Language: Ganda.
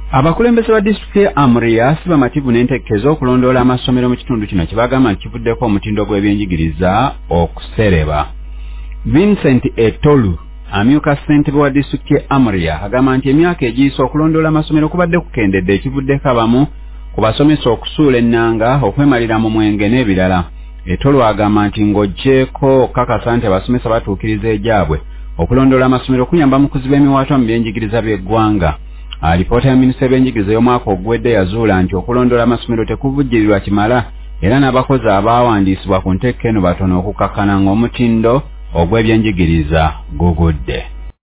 Abakulembeze ba disitulikiti ya Amuriya si bamativu n'entekeeza okulondoola amasomero mu kitundu kino kye bagamba nti kivuddeko omutindo gw'ebyenjigiriza okusereba. Vincent Etolu amyuka ssentebe wa disitulikiti ya Amuriya agamba nti emyaka egiyise okulondoola amasomero kubadde kukendedde ekivuddeko abamu ku basomesa okusuula ennanga okwemalira mu mwenge n'ebirala. Etolu agamba nti ng'oggyeko kakasa nti abasomesa batuukiriza egyabwe okulondoola amasomero kuyamba mu kuziba emiwaatwa mu byenjigiriza by'eggwanga. Alipoota ya minisita y'ebyenjigiriza y'omwaka oguwedde yazuula nti okulondoola amasomero tekuvujjirirwa kimala era n'abakozi abaawandiisibwa ku nteeka eno batono okukakkana ng'omutindo ogw'ebyenjigiriza gugudde.